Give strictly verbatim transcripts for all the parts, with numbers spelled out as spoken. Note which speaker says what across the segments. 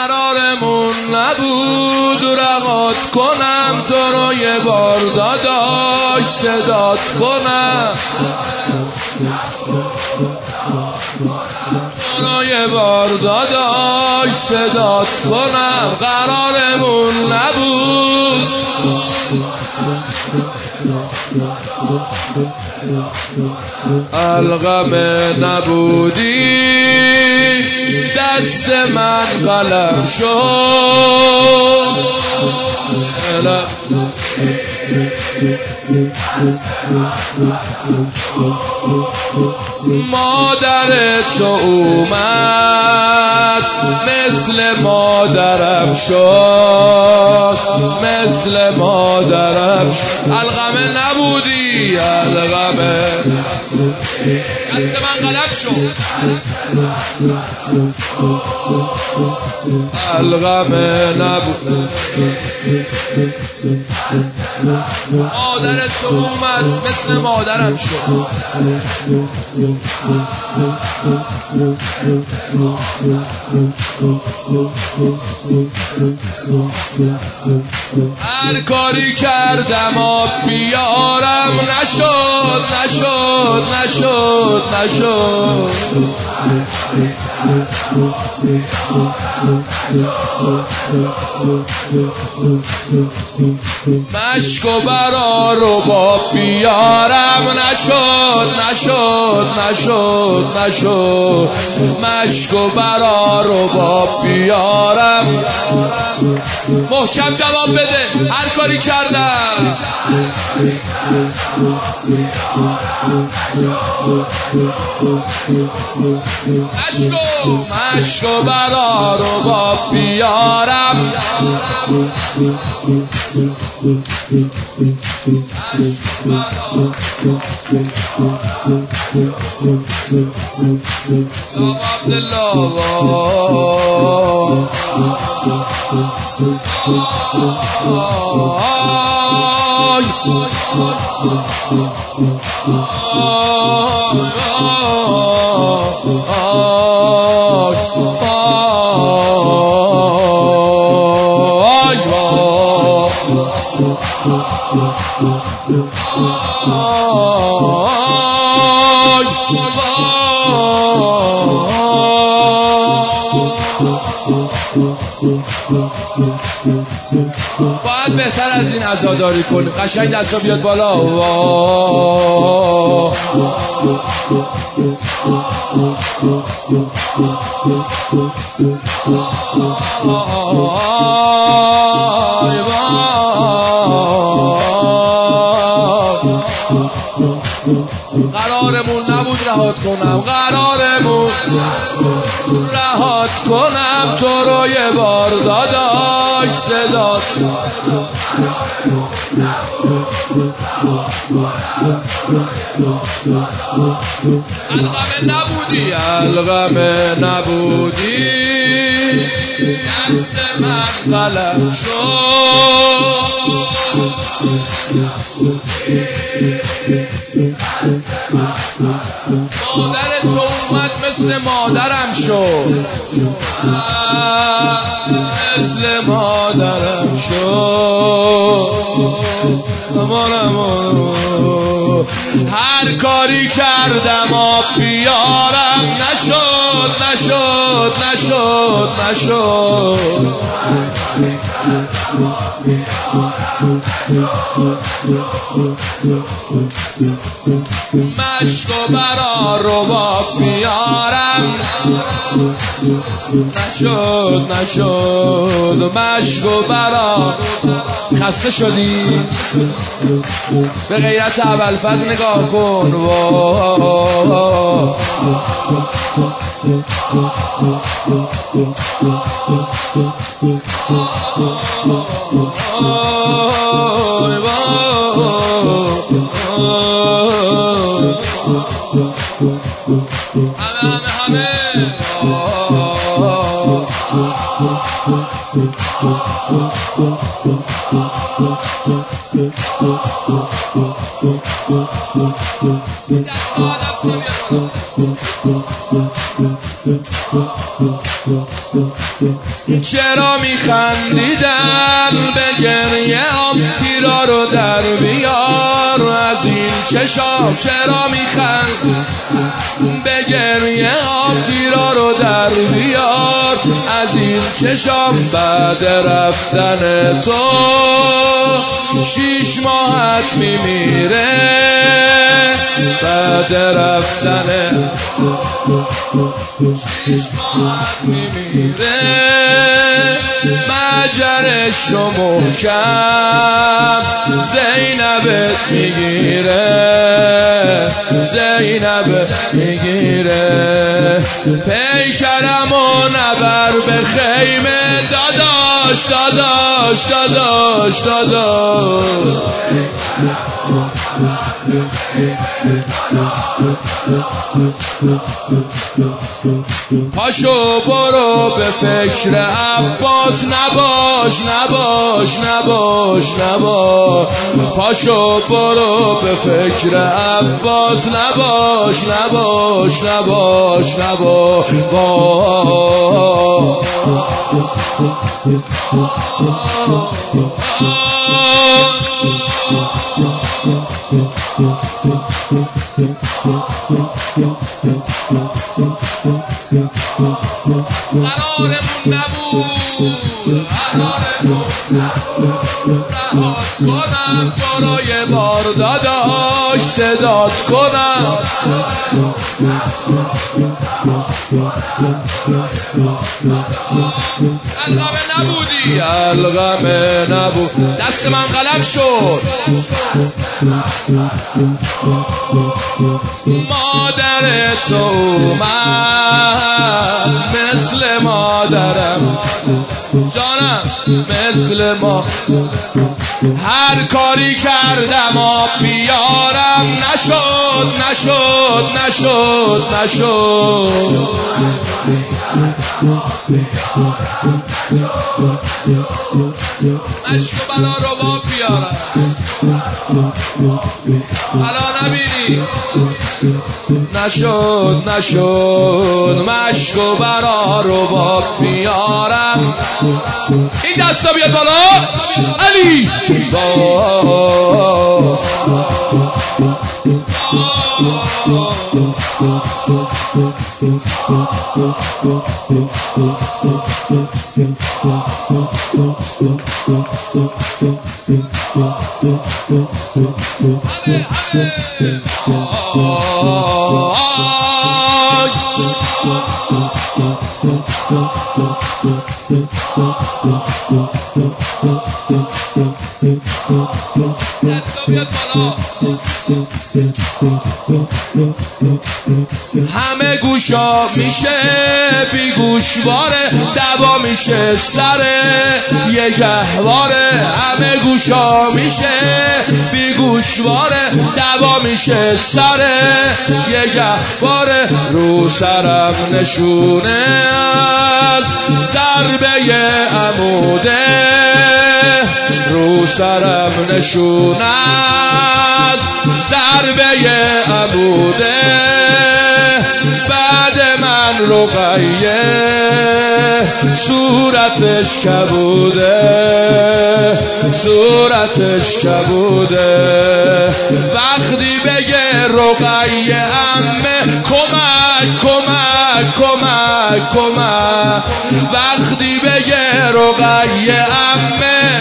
Speaker 1: قرارمون نبود رهات کنم تو رو یه بار داداش صدات کنم تو رو یه بار داداش صدات کنم قرارمون نبود الغم نبودی دست من قلم شد مادر تو اومد مثل مادرم شد مثل مادرم شد الغم نبودی الغم دست من قلم شد الغم نبودی مادر تو اومد مثل مادرم شد هر کاری کردم آب بیارم نشد نشد نشد نشد مشک و برا رو با بیارم نشد نشد نشد نشد مشک و برا رو با بیارم محکم جواب بده هر کاری کردم مشکو مشکو برا رو با بیارم باید بهتر از این عزاداری کنی قشنگ دستا بیاد بالا قرارمون نبود رهات کنم قرارمون رهات کنم تو رو یه بار داداش صدات الغم نبودی الغم نبودی دست من قلم شد مادر تو اومد مثل مادرم شد مثل مادرم شد هر کاری کردم آب بیارم نشد نشد نشد نشد مشک و برا رو با بیارم نشد نشد مشک و برا خسته شدی به غیرت ابوالفضل نگاه کن همه همه همه چرا میخندیدن به گریه آم تیرا رو در بیار از این چشام چرا میخند به گریه آم تیرا رو در بیار از این چشام بعد رفتن تو شیش ماهت میمیره بعد رفتن شیش ماهت میمیره مجرش رو محکم زینبت میگیره زینبت میگیره پیکرم و نبر به خیمه داداش داداش داداش داداش پاشو برو به فکر عباس نباش نباش نباش نباش پاشو برو به فکر عباس نباش نباش نباش نباش قرارمون نبود رهات کنم تو رو یه بار داداش صدات کنم الغمه نبودی الغمه نبود دست من قلم شد مادر تو اومد مثل مادرم جانم مثل ما هر کاری کردم آب بیارم نشد نشد نشد نشد عشق و بلا رو باب بیارم بلا نبینی نشد نشد مشک و برا رو باب بیارم این دستا بیاد بالا علی با همه گوشا میشه بی گوشواره دوا میشه سر یه گهواره همه گوشا میشه بی گوشواره دوا میشه سر یه گهواره رو سرم نشونه از ضربه عموده رو سرم نشونه از ضربه عموده بعد من رقیه صورتش کبوده صورتش کبوده وقتی بگه رقیه عمه کمک کمک کمک کمک وقتی بگه رقیه عمه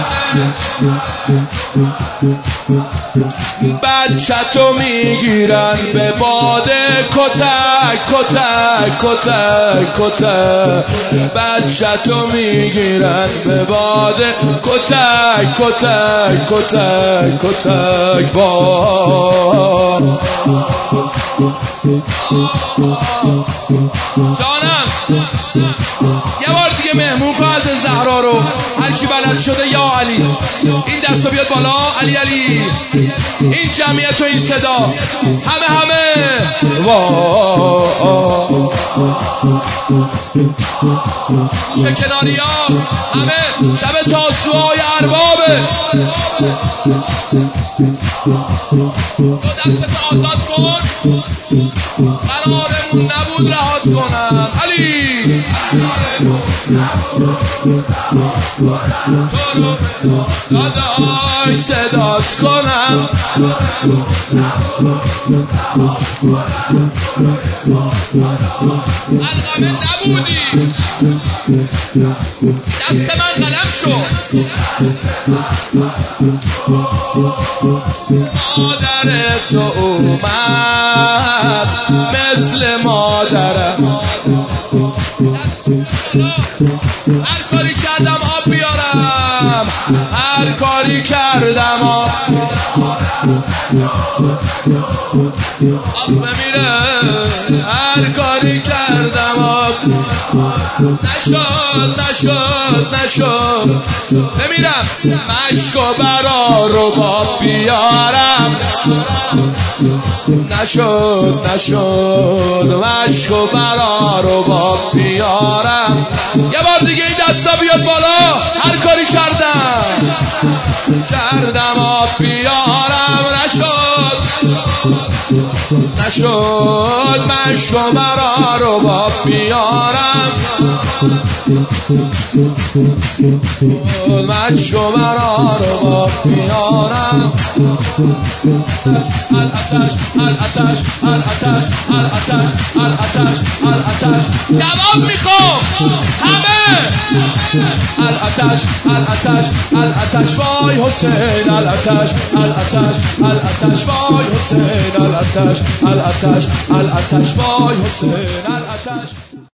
Speaker 1: بچه تو میگیرن به باده کتک کتک کتک کتک بچه تو میگیرن به باده کتک کتک کتک کتک با جانم یه بار دیگه مهمون کن از زهرا رو هر کی بلد شده یا علی این دستو بیاد بالا علی علی این جمعیت و این صدا همه همه وا گوشه کناری ها همه شب تاسوهای اربابه دو دست آزاد کن قرارمون نبود رهات کنم علی تو رو داداش صدات کنم القمه نبودی دست من قلم شد مادر تو اومد مثل مادرم هر کاری کردم آب بیارم هر کاری کردم آب آب بمیره هر کاری کردم آب نشد نشد نشد بمیرم مشک و برا رو باب بیارم نشد نشد مشک و برا رو باب بیارم یه بار دیگه این دستا بیاد بالا هر کاری کردم کردم آب بیارم نشد نشد مشک و برا رو باب بیارم مشک و برا رو باب بیارم الاتش الاتش الاتش الاتش الاتش الاتش جواب میخوام همه الاتش الاتش الاتش وای حسین الاتش الاتش الاتش وای حسین الاتش الاتش الاتش وای حسین الاتش